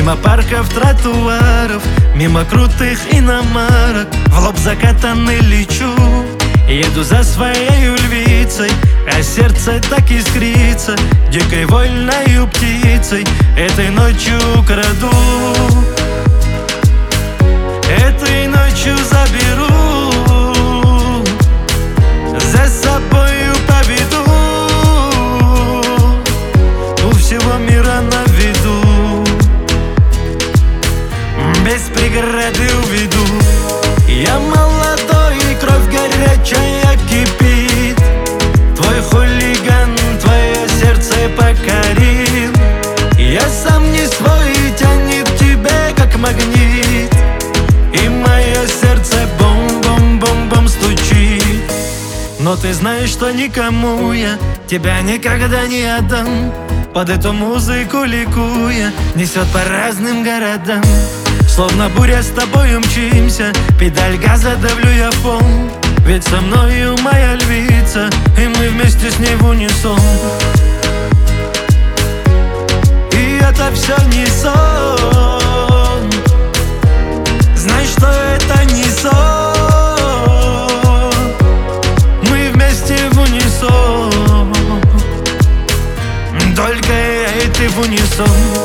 Мимо парков, тротуаров, мимо крутых иномарок, в лоб закатанный лечу. Еду за своей львицей, а сердце так искрится дикой вольною птицей. Этой ночью краду, этой ночью заберу, за собою поведу, у всего мира на виду, без преграды уведу. Я молодой, кровь горячая кипит, твой хулиган твое сердце покорил. Я сам не свой, тянет тебе как магнит, и мое сердце бум-бум-бум-бум стучит. Но ты знаешь, что никому я тебя никогда не отдам. Под эту музыку ликуя несет по разным городам. Словно буря с тобой мчимся, педаль газа давлю я в пол. Ведь со мною моя львица, и мы вместе с ней в унисон. И это все не сон, знай, что это не сон. Мы вместе в унисон, только я и ты в унисон.